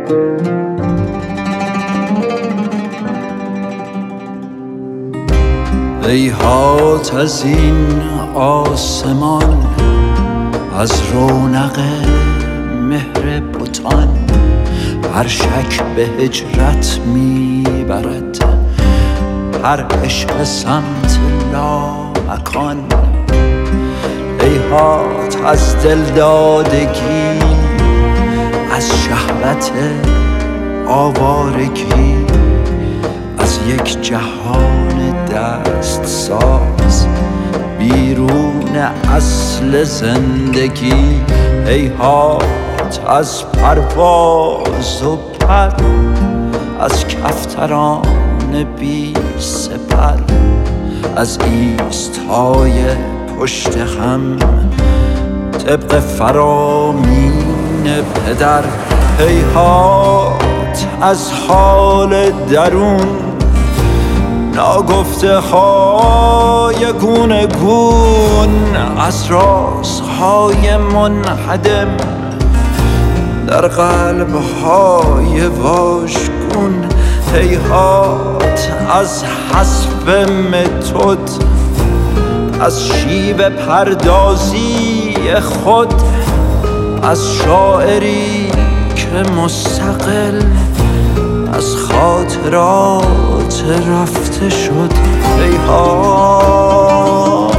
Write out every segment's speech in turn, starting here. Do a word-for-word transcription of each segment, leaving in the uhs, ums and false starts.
هیهات از این آسمان، از رونق مهر بتان، هر شک به هجرت میبرد، هر عشق سمت لامکان. هیهات از دلدادگی، از شهوت آوارگی، از یک جهان دست ساز بیرون اصل زندگی. هیهات از پرواز و پر، از کفتران بی سپر، از ایستای پشت هم طبق فرامین پدر. هیهات از حال درون، ناگفته های گونه گون، از رازهای منهدم در قلب های واژگون. هیهات از حسب متد، از شیوه پردازی خود، از شاعری که مستقل از خاطرات رفته شد. هیهات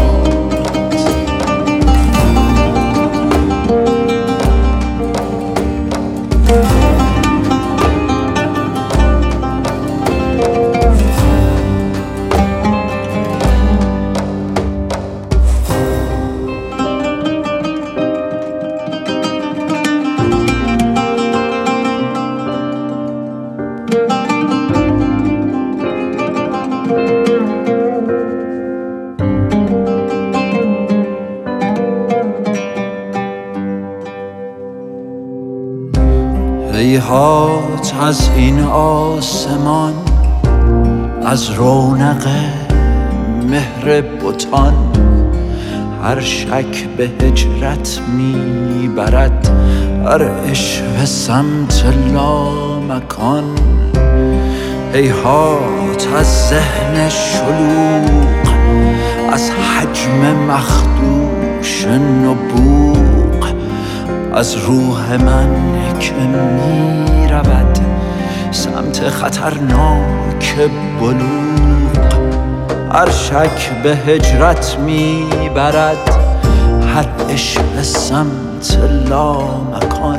هیهات از این آسمان، از رونق مهر بتان، هر شک به هجرت میبرد، هر عشق سمت لامکان. هیهات از ذهن شلوغ، از حجم مخدوش نبوغ، از روح من که می رود سمت خطرناک بلوغ. هر شک به هجرت می برد، هر عشق سمت لامکان.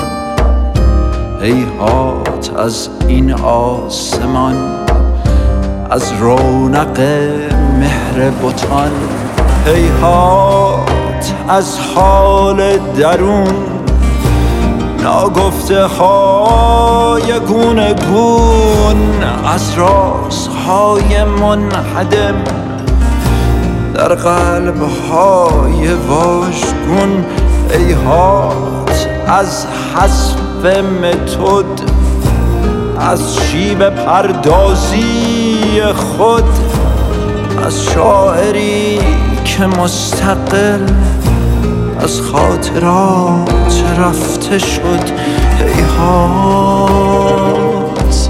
هیهات از این آسمان، از رونق مهر بتان. هیهات از حال درون، ناگفته های گونه گون، از رازهای منهدم در قلب های واژگون. هیهات از حسب متد، از شیوه پردازی خود، از شاعری که مستقل از خاطرات رفته شد. هیهات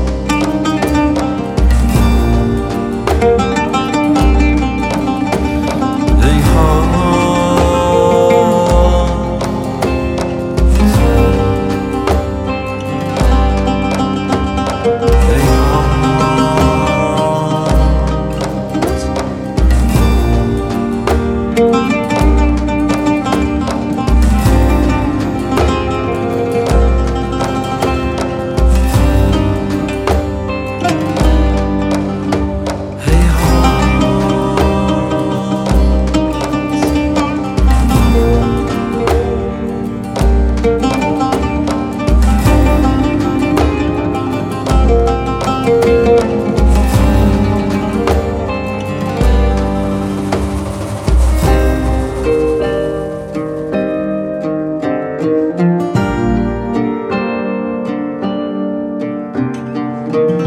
you.